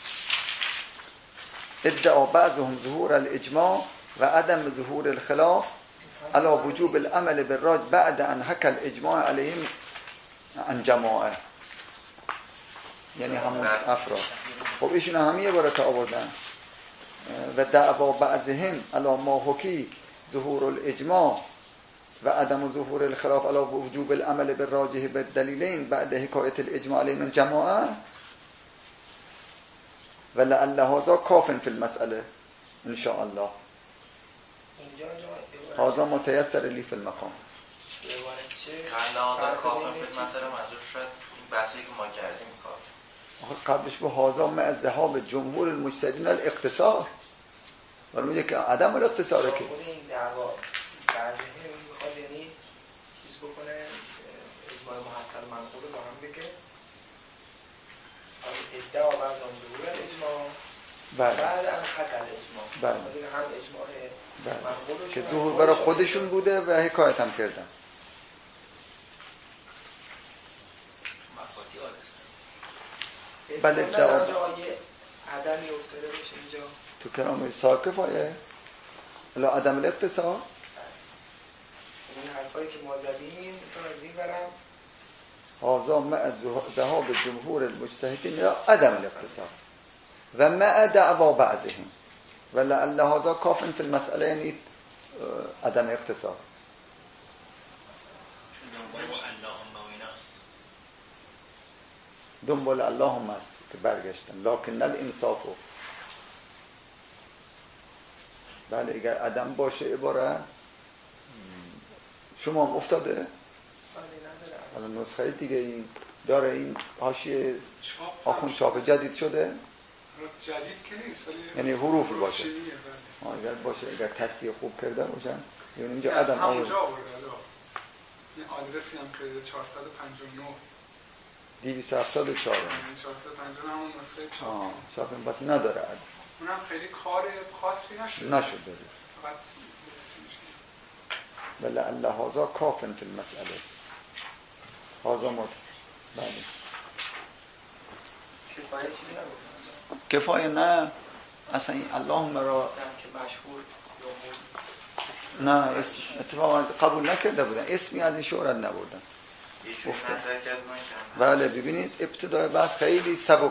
ادعا بعضهم ظهور الاجماع و عدم ظهور الخلاف علی وجوب العمل بالراج بعد ان حکى الاجماع علیهم عن جماعه. یعنی همون افراد. خب ایشون هم یه بار تا آوردن و دعوا بعضهم علی ما حکی ظهور الاجماع و عدم ظهور الخلاف علی وجوب العمل بالراجح بالدلیلین بعد حکایت الاجماع علیهم جماعه و لعل هذا کافن فی المسئله ان شاء الله. هذا متيسر لی فی المقام. لعل هذا کافن فی المسئله منظور شد این بحثی که ما کردیم کار. آخه قبلش به هذا مع ذهاب جمهور المجتهدین الاقتصار، ولی میگه که عدم الاقتصاره که خود این دعوا بعضی میخواد یعنی چیز بکنه اجماع محصل منقول رو با هم بگه ادعا بعض هم ظهور الاجماع بعد هم حکل اجماع بله هم اجماع منقول که ظهور برای خودشون بوده و حکایت هم کردن. بله جواب عدمی افتاده باشه اینجا تو کلام ساکف آیه الا عدم الاقتصاد. این حرفایی که ما زدیم تو از این برم هذا مع ذهاب جمهور المجتهدین الى عدم الاقتصاد و مع دعوا بعضهم و لعل هذا کافن فی المسئله یعنی عدم اقتصاد. دنبال اللهم است که برگشتن لکن الانصاف. بله اگر عدم باشه عبارت شما هم افتاده حالا نسخه دیگه این داره این حاشیه آخوند چاپ جدید شده جدید که نیست یعنی حروف باشه اگر باشه اگر تصحیح خوب کرده باشن یعنی اینجا عدم همونجا آورده این آدرسی هم که چهارصد و پنجاه و نه دویست و هفتاد و چهار چهارصد و پنجاه همون نسخه چهار آه چاپ بس نداره عدد. اونم خیلی کار خاصی نشده نشده فقط بله الله هازا کافن فی المسئله هازا مد بله کفایه چیزی نگفتن کفایه نه اصلا این اللهم را که مشهور نه اسم اتفاقا قبول نکرده بودن اسمی از این شهرت نبردن گفته بله ببینید ابتدای بحث خیلی سبک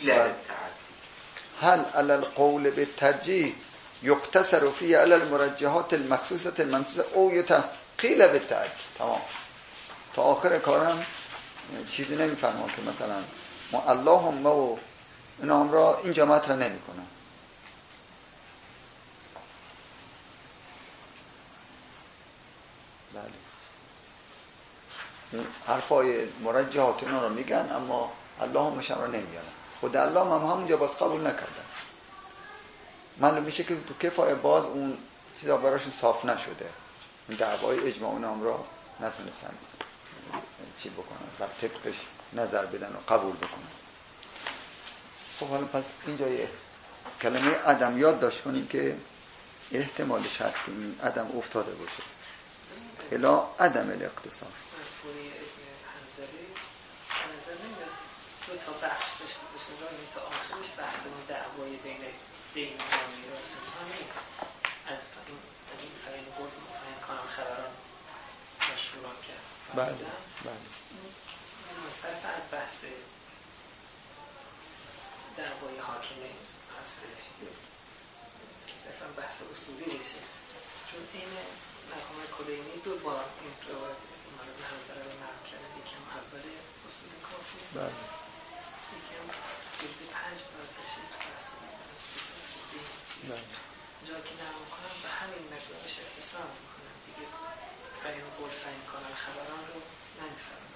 هل على القول بالترجیح یقتصر فيه على المرجحات المخصوصه المنصوصه او یتقیل بالتعدی. تمام تا آخر کارم چیزی نمیفهمم که مثلا ما اللهم و اینا هم را اینجا مطرح نمیکنم. بله حرفای مرجحات اینا رو میگن اما اللهم شما رو نمیارن. خود الله هم همونجا باز قبول نکردن. معلوم میشه که تو کفایه باز اون چیزا براشون صاف نشده. این دعوای اجماع اونام را نتونستن چی بکنن و طبقش نظر بدن و قبول بکنن. خب حالا پس اینجا یه کلمه عدم یاد داشت کنیم که احتمالش هست که این عدم افتاده باشه. الا عدم الاقتصار. دو تا بخش داشته باشه و این تا آخرش بحث اون دعوای بین دین و میراث ها نیست. از این از این فرین قول مفهم کنم خبران مشهوران کرد. بله بله. مصرف از بحث دعوای حاکمه هستش. صرفا بحث اصولی بشه. چون این مقام کلینی دو بار این روایت مورد منظره رو نقل کرد. یکم اول اصول کافی است. بله. یکم جلد پنج بار بشه تو بحث اصولی. جا که نرم کنم به همین مقدارش اختصار میکنم. دیگه فرین قول فرین کنن خبران رو نمیفرم.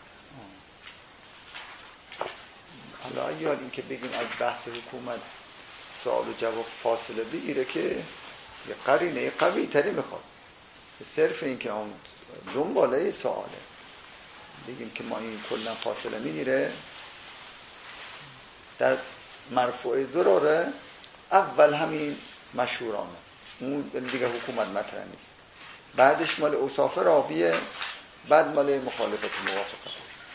حالا یاد این که بگیم از بحث حکومت سوال و جواب فاصله بگیره که یه قرینه قوی تری میخواد. صرف این که اون دنباله سواله بگیم که ما این کلا فاصله میگیره. در مرفوع ضراره اول همین مشهورانه اون دیگه حکومت مطرح نیست. بعدش مال اوصاف راویه بعد مال مخالفت موافقت.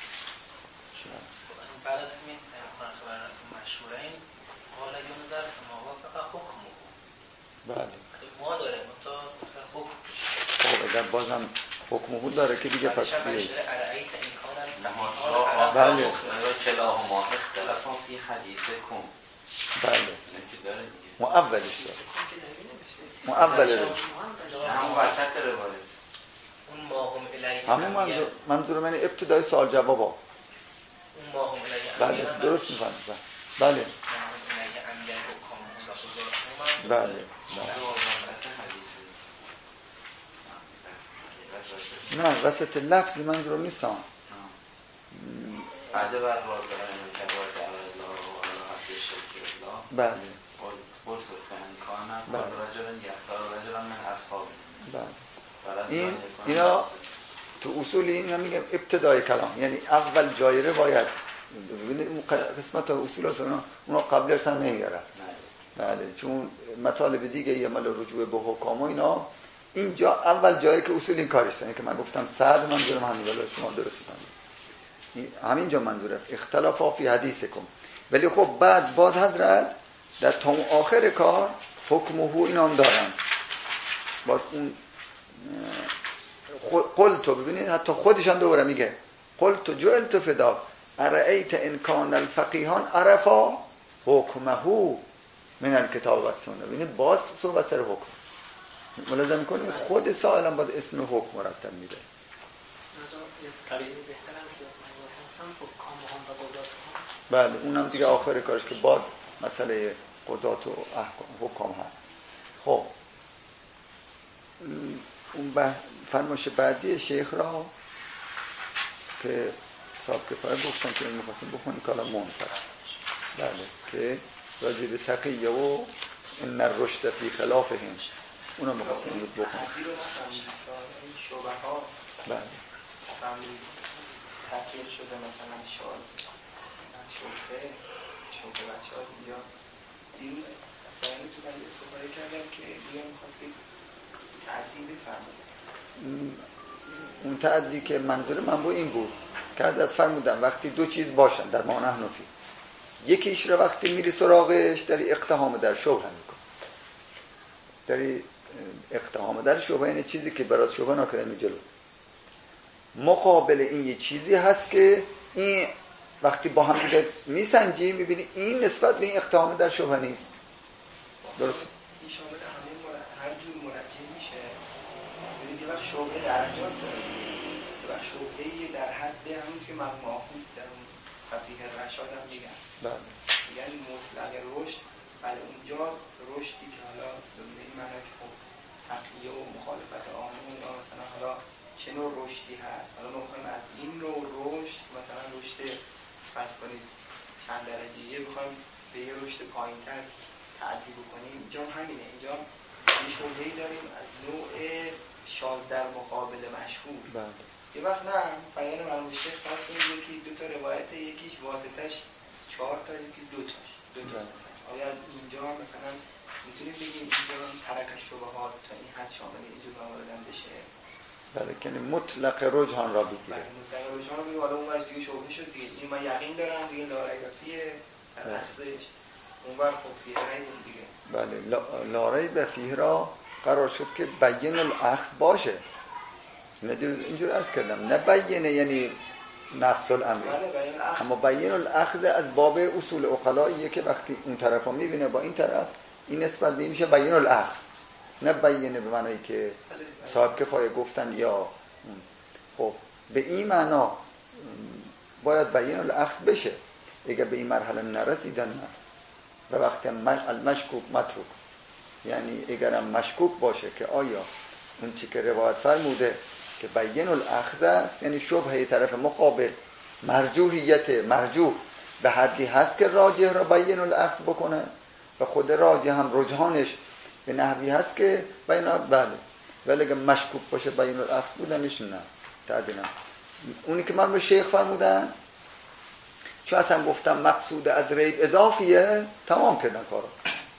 بعد همین خبرات مشهوره این قال ينظر موافق حکمه. بله ما داره متا حکم. خب اگر بازم حکمه داره که دیگه پس بیه ارائیت این کانال بله کلاهما اختلافا فی حدیثکم. بله مؤولش داره مؤول رو همون وسط روایت اون ماهم الیه همون منظور منظور من ابتدای سوال جواب ها. اون ماهم الیه بله درست میفهمید. بله بله بله نه وسط لفظی منظورم نیستم. عده بر وارد کبار الله و حد شرک الله. بله قلت کان کان رجلا یختار رجلا من اصحاب. بله این اینا تو اصول اینا میگم ابتدای کلام یعنی اول جای روایت. ببینید قسمت اصولات اونا اونا قبل ارسال نمیاره. بله چون مطالب دیگه یه مال رجوع به حکام و اینا اینجا اول جایی که اصول این کارش که من گفتم صد منظورم همین ولی شما درست می‌فهمید. همینجا منظورم اختلاف فی حدیثکم. ولی خب بعد باز حضرت در تا آخر کار حکم و اینا هم دارن. باز اون قلت ببینید حتی خودش هم دوباره میگه قلت جعلت فدا ارأیت ان کان الفقیهان عرفا حکمه من الکتاب و سنت. ببینید باز صحبت سر حکم ملازم کنید خود سائلم باز اسم حکم مرتب میده. بله اونم دیگه آخر کارش که باز مسئله قضات و حکام هست. خب اون فرمایش بعدی شیخ را که صاحب کفایه گفتن که این میخواستیم بخونی کالا منفصل. بله که راجع به تقیه و ان الرشد فی خلافهم اونو میخواستیم بخونیم. بله تبدیل شده مثلا شاد شوفه شوفه بچه ها یا دیروز باید تو باید استفاده کردم که دیگه میخواستی تعدیل بفرمید. اون تعدی که منظور من با این بود که حضرت فرمودن وقتی دو چیز باشن در ما نحنفی، یکیش رو وقتی میری سراغش داری اقتحام در شبهه میکن، داری اقتحام در شبهه یعنی چیزی که برای شبهه ناکرمی جلو، مقابل این یه چیزی هست که این وقتی با هم دیگه میسنجی میبینی این نسبت به این اقتحام در شبهه نیست. درست؟ این شامل همه مرا... هر جور مرکب میشه. ببینید یه وقت شبهه درجات داره، یه وقت شبهه در حد همون که من ماهود در اون فقیه رشاد هم میگن بله یعنی مطلق رشد، بله اونجا رشدی که حالا به این معنی که خب تقیه و مخالفت آمون یا مثلا حالا چه نوع رشدی هست، حالا ما میخوایم از این نوع رشد مثلا رشد فرض کنید چند درجه‌ایه بخوایم به یه رشد پایین‌تر تعدیل بکنیم، اینجا همینه. اینجا یه شبهه‌ای داریم از نوع شاذ در مقابل مشهور. بله یه وقت نه بیان مرحوم شیخ فرض کنید یکی دو تا روایت، یکیش واسطش چهار تا یکی دو تاش دو تا مثلا آیا اینجا مثلا میتونیم بگیم اینجا ترک شبهات تا این حد شامل اینجا آوردن بشه؟ بله که مطلق رجحان را بگیره. بله مطلق رجحان رو بگیم. حالا اون وقت دیگه شبهه شد دیگه این من یقین دارم دیگه لا ریب فیه در اخذش اون وقت خب فیه ریب دیگه. بله لا ریب فیه را قرار شد که بیان الاخذ باشه. اینجور عرض کردم نه بیانه یعنی نفس الامر، اما بیان الاخذ از باب اصول عقلاییه که وقتی اون طرف رو میبینه با این طرف این نسبت میشه بیان الاخذ، نه بیانه به معنی که صاحب کفایه گفتن یا خب به این معنا باید بیان الاخذ بشه. اگر به این مرحله نرسیدن نه و وقتی المشکوک متروک، یعنی اگرم مشکوک باشه که آیا اون چی که روایت فرموده که بیان الاخذ است یعنی شبهه طرف مقابل مرجوحیت مرجوح به حدی هست که راجح را بیان الاخذ بکنه و خود راجح هم رجحانش به نحوی هست که بیان بله، ولی اگه مشکوک باشه بیان الاخذ بودنش نه تعدیل. اونی که من به شیخ فرمودن چون اصلا گفتم مقصود از ریب اضافیه تمام کردن کارو.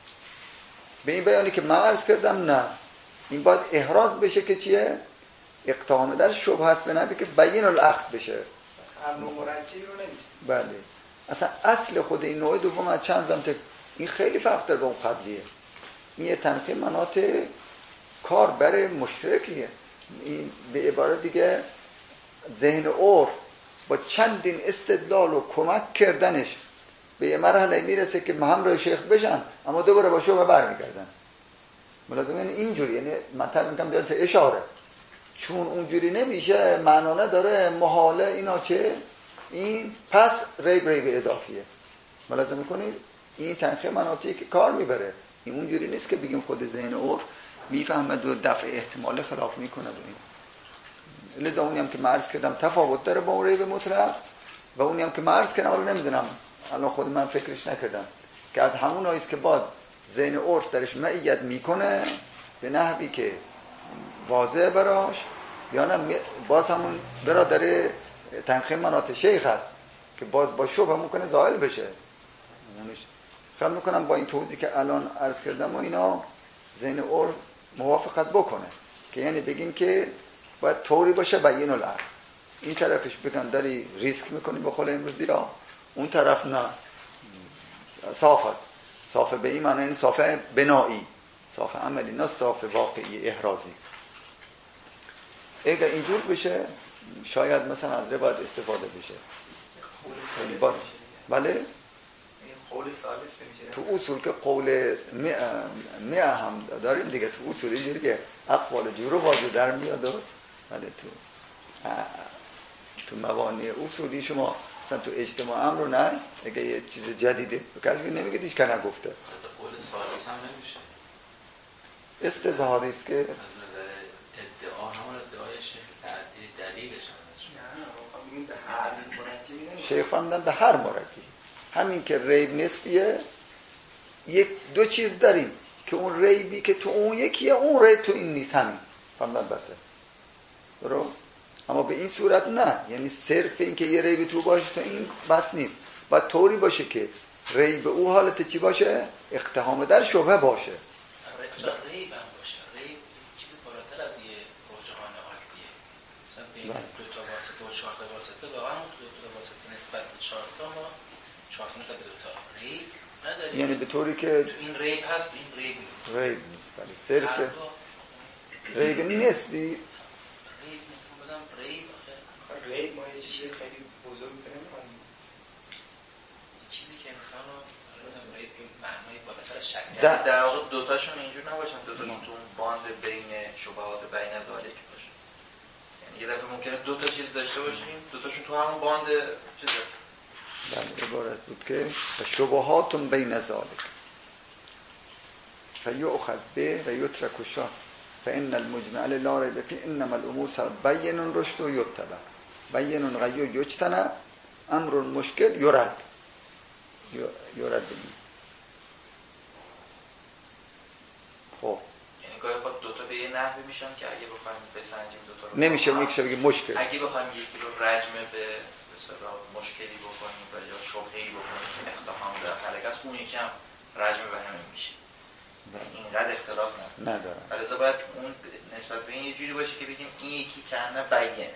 به این بیانی که من عرض کردم نه، این باید احراز بشه که چیه؟ اقتحام در شبهه هست به نحوی که بیان الاخذ بشه. هر نوع مرکبی رو نمیشه. بله اصلا اصل خود این نوع دوم از چند زمت این خیلی فرق داره با اون قبلیه. این یه تنقیه مناط کار برای مشترکیه. این به عبارت دیگه ذهن عرف با چندین استدلال و کمک کردنش به یه مرحله میرسه که همراه شیخ بشن اما دوباره با شبهه برمیگردن. ملازم یعنی اینجوری، یعنی مطلب میگم دارم اشاره چون اونجوری نمیشه معنا نداره محاله اینا چه این پس ریب ریب اضافیه. ملازم میکنید این تنخیه مناطقی که کار میبره این اونجوری نیست که بگیم خود ذهن عرف میفهمد و دفع احتمال خلاف میکنه. این لذا اونی هم که مرز کردم تفاوت داره با اون ریب مطلق و اونی هم که مرز کردم الان نمیدونم الان خود من فکرش نکردم که از همون هاییست که باز ذهن عرف درش معیت میکنه به نحوی که واضح براش یا نه باز همون برادر تنخیه مناط شیخ هست که باز با شبه میکنه زائل بشه. خیال میکنم با این توضیح که الان عرض کردم و اینا ذهن عرف موافقت بکنه که یعنی بگیم که باید طوری باشه بیان الاخذ. این طرفش بگن داری ریسک میکنی با خل امروزی ها، اون طرف نه صاف هست. صاف به این معنی این صافه بنایی، صاف عملی، نه صاف واقعی احرازی. اگه اینجور بشه شاید مثلا از روایت استفاده بشه. با... بله؟ قول ثالث میشه. تو اصول که قول مئه هم داریم دیگه، تو اصول اینجوری که اقوال جورو بازو در میاد و بله تو تو موانع اصولی شما مثلا تو اجتماع امر رو نه اگه یه چیز جدیده کسی نمیگه دیش که نگفته. قول ثالث هم نمیشه. استظهاری است که از نظر ادعا همون ادعای شیخ تعدیل دلیلش هم هست. شیخ فهمدن به هر مرکبی همین که ریب نسبیه یک دو چیز داریم که اون ریبی که تو اون یکیه اون ریب تو این نیست همین فهمدن بسه درست اما به این صورت نه، یعنی صرف این که یه ریب تو باشه تا این بس نیست، باید طوری باشه که ریب او حالت چی باشه؟ اقتحام در شبهه باشه. ریب هم باشه، ریب چیزی بالاتر از یه رجحان عادیه. مثلا بین دو تا واسطه و چهار تا واسطه واقعا دو تا واسطه نسبت به چهار تا ما چهار تا نسبت به دو تا ریب نداریم، یعنی به طوری که این ریب هست این ریب نیست. ریب نیست، ولی صرف ریب نسبی ریب مثلا بودم ریب ریب ما یه چیزی خیلی بزرگ نمی‌کنیم، چیزی که انسان رو ریب که معنای بالاتر از شک در, در واقع دوتاشون اینجور نباشن، دوتاشون تو اون باند بین شبهات بین ذالک باشه. یعنی یه دفعه ممکنه دو تا چیز داشته باشیم دوتاشون تو همون باند چیز هست. بله عبارت بود که شبهات بین ذالک فیؤخذ به و یترک الشاه فإن المجمع لا ریب فیه انما الامور بین رشد و یتبع بین غیر یجتنب امر مشکل یرد یرد بینید. خب یعنی گاهی خود دوتا به یه نحوی میشن که اگه بخوایم بسنجیم دوتا رو نمیشه میشه بگه مشکل، اگه بخوایم یکی رو رجم به مثلا مشکلی بکنیم و یا شبهه‌ای بکنیم که اقتحام در حلقه است، اون یکی هم رجم به همین میشه. اینقدر اختلاف نداره نداره. ولی باید اون نسبت به این یه جوری باشه که بگیم این یکی کنه بیانه.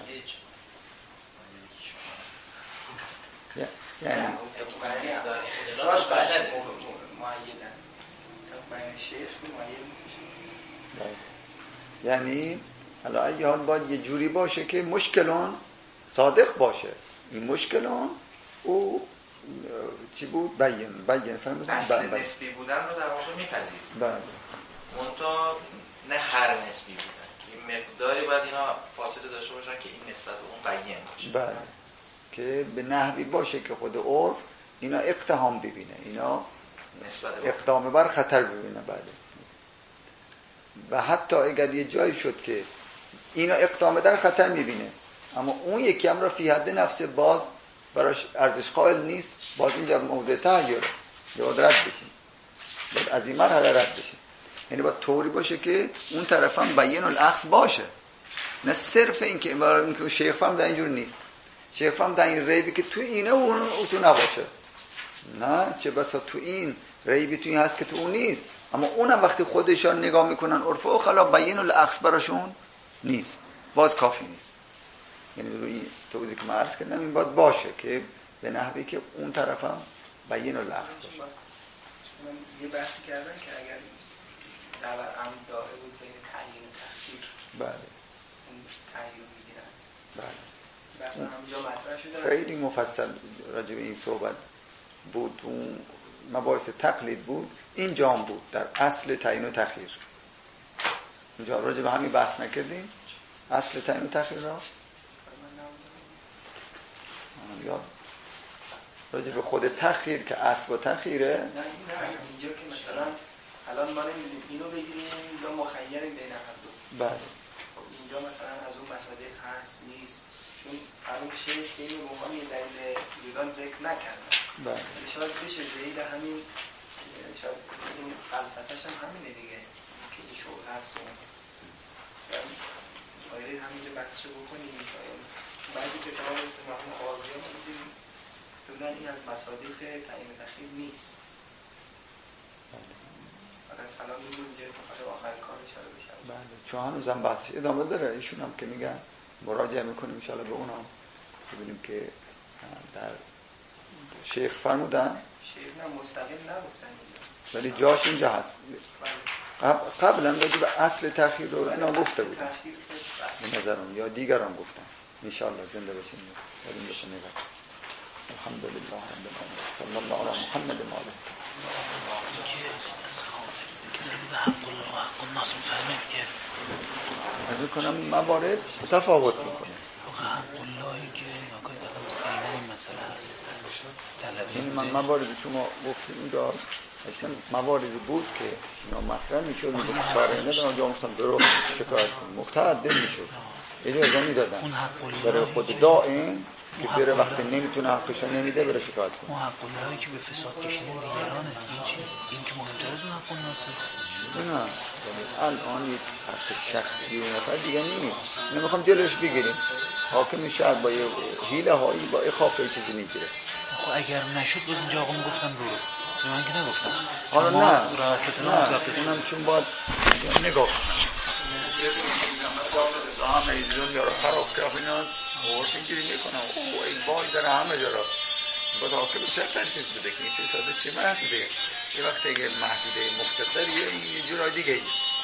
یعنی اصلاش بلده معیدن بین شیخ معید نیست. یعنی حالا اگه حال باید یه جوری باشه که مشکلان صادق باشه، این مشکلان او چی بود؟ بیان بیان فهمیدن؟ اصل نسبی بودن رو در واقع میپذیریم. بله. منتها نه هر نسبی بودن که این مقداری باید اینا فاصله داشته باشن که این نسبت به اون بیان باشه. بله. که به نحوی باشه که خود عرف اینا اقتحام ببینه، اینا اقدام بر خطر ببینه. بله. و حتی اگر یه جایی شد که اینا اقدام در خطر میبینه اما اون یکی هم را فی حد نفس باز براش ارزش قائل نیست، باز اینجا موضع تحیره یا رد بشیم، باید از این مرحله رد بشیم. یعنی باید طوری باشه که اون طرف هم بیان الاخذ باشه، نه صرف این که این شیخ فهم در اینجور نیست، شیخ فهم در این ریبی که تو اینه و اون تو نباشه، نه چه بسا تو این ریبی تو این هست که تو اون نیست، اما اونم وقتی خودشان نگاه میکنن عرف و خلا بیان الاخذ براشون نیست، باز کافی نیست. یعنی روی توضیح که من عرض کردم این باید باشه که به نحوی که اون طرف هم بیان الاخذ باشه. من یه بحثی کردن که اگر دعوت عمد داره بود بین تعیین و تخییر، بله اون تعیین رو میگیرن. بله بحث همجا مطرح شده، خیلی مفصل راجع به این صحبت بود، اون مباحث تقلید بود، این جام بود در اصل تعیین و تخییر. اینجا راجع به همین بحث نکردیم اصل تعیین و تخییر را یا راجع به خود تخییر که اصل و تخییره. نه نه اینجا که مثلا الان ما نمیدونیم اینو بگیریم یا مخیریم بین هر دو. بله خب اینجا مثلا از اون مصادیق هست نیست، چون همون شیخ که اینو مقام یه دلیل جدان ذکر نکردن. بله شاید بشه دلیل همین، شاید این فلسفه‌ش هم همینه دیگه که این شغل هست و آیه همینجا بحثشو بکنیم. بعضی که کلام مثل مرحوم قاضی ها بودیم بودن این از مصادیق تعیین تخییر نیست. فقط سلام میگیم که فقط آخر کار اشاره بشه. بله چون هنوز هم بحثش ادامه داره، ایشون هم که میگن مراجعه میکنیم انشاءالله به اون هم ببینیم که در شیخ فرمودن، شیخ نه مستقل نگفتن ولی جاش اینجا هست. قبل قبلا راجع به اصل تخییر رو اینا گفته بودن به نظرم یا دیگران گفتن. انشاءالله زنده باشیم بریم بشه نگاه. الحمدلله رب العالمین صلی الله علی محمد و آله. از کنم موارد تفاوت میکنه. این من مواردی شما گفتیم اینجا اصلا مواردی بود که اینا مطرح میشد میگه چاره ندارم جا مستم برو شکایت کنم مقتعد میشد اجازه میدادن برای خود دائم که بره وقتی نمیتونه حقشو نمیده بره شکایت کنه. اون حق اللهی که به فساد کشیدن دیگرانه، این چی؟ این که مهمتر از اون حق الناس نه الان یک حق شخصی و نفر دیگه نیست. نمیخوام جلوش بگیریم. حاکم شهر با یه حیله هایی با یه خافه چیزی میگیره. خب اگر نشد باز اینجا آقا میگفتن برو. به من که نگفتن. حالا نه. نه. اونم چون باید نگاه همه دنیا رو خراب کرد اینا ورد اینجوری میکنم او ای وای داره همه جا را باید حاکم شهر تشخیص بده که این فساده چه محدوده. یه وقت اگر محدوده مختصریه این یه جورای دیگه